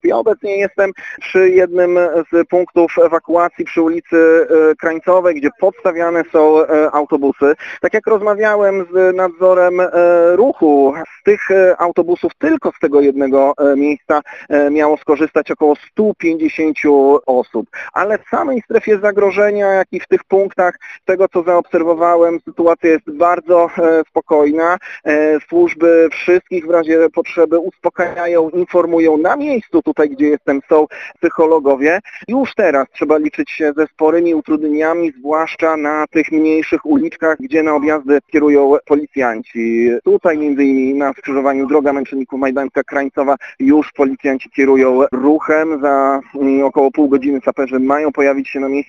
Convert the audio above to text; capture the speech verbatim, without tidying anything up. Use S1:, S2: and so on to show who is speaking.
S1: Ja obecnie jestem przy jednym z punktów ewakuacji przy ulicy Krańcowej, gdzie podstawiane są autobusy. Tak jak rozmawiałem z nadzorem ruchu, z tych autobusów tylko z tego jednego miejsca miało skorzystać około stu pięćdziesięciu osób. Ale w samej strefie zagrożenia, jak i w tych punktach, z tego co zaobserwowałem, sytuacja jest bardzo spokojna. Służby wszystkich w razie potrzeby uspokajają, informują na miejscu, tutaj gdzie jestem, są psychologowie. Już teraz trzeba liczyć się ze sporymi utrudnieniami, zwłaszcza na tych mniejszych uliczkach, gdzie na objazdy kierują policjanci. Tutaj między innymi na skrzyżowaniu Droga Męczenników Majdańska Krańcowa już policjanci kierują ruchem. Za około pół godziny saperzy mają pojawić się na miejscu.